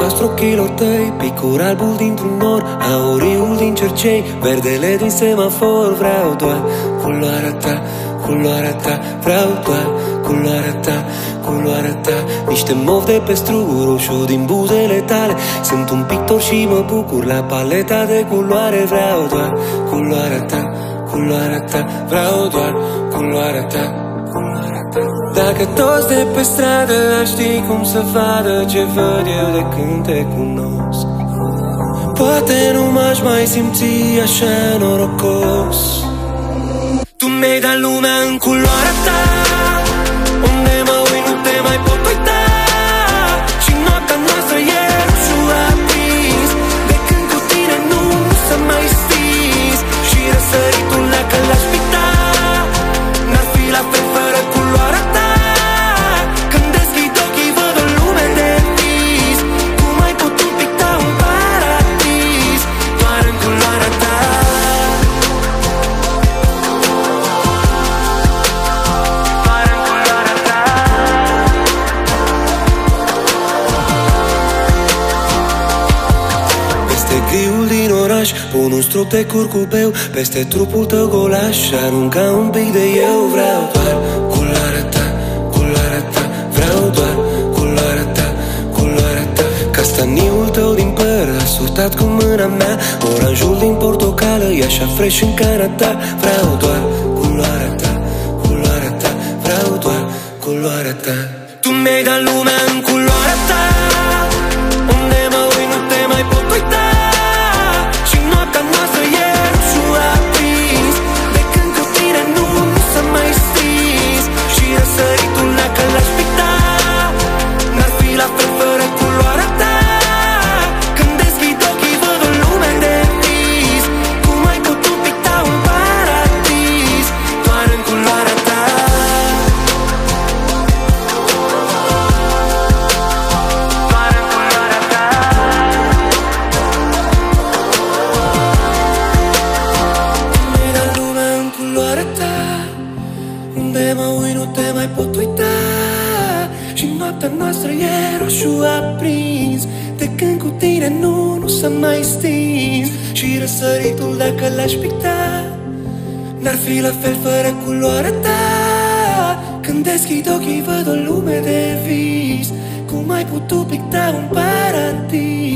albastru ochilor tăi, picul albul dintr-un nor, auriul din cercei, verdele din semafor. Vreau doar culoarea ta, culoarea ta, vreau doar culoarea ta, culoarea ta. Niște mov de pe struguri, roșu din buzele tale. Sunt un pictor și mă bucur la paleta de culoare. Vreau doar culoarea ta, culoarea ta, vreau doar culoarea ta, culoarea ta. Dacă toți de pe stradă ar ști cum să vadă ce văd eu de când te cunosc, poate nu m-aș mai simți așa norocos. Tu mi-ai dat lumea în culoarea ta, unde mă uit nu te mai pot uita. Și noaptea noastră e roșu aprins, de când cu tine nu s-a mai stins. Și răsăritul dacă l-aș picta, n-ar fi la fel fără culoarea ta. Când deschid ochii văd o lume de vis, cum ai putut picta un paradis doar în culoarea ta. Griul din oraș, pun un strop de curcubeu peste trupul tău golaș și arunca un pic de eu. Vreau doar culoarea ta, culoarea ta, vreau doar culoarea ta, culoarea ta. Castaniul tău din păr asortat cu mâna mea, oranjul din portocală e așa fresh în cana ta. Vreau doar culoarea ta, culoarea ta, vreau doar culoarea ta. Tu mi-ai dat lumea în culoarea ta, unde mă uit nu te mai pot uita. Săritul dacă l-aș picta, n-ar fi la fel fără culoarea ta. Când deschid ochii văd o lume de vis, cum ai putut picta un paradis doar în culoarea ta. Doar în culoarea ta. Mi-ai dat lumea în culoarea ta, unde mă uit nu te mai pot uita. Și noaptea noastră e roșu aprins, de când cu tine nu s-a mai stins. Și răsăritul dacă l-aș picta, n-ar fi la fel fără culoarea ta. Când deschid ochii văd o lume de vis, cum ai putut picta un paradis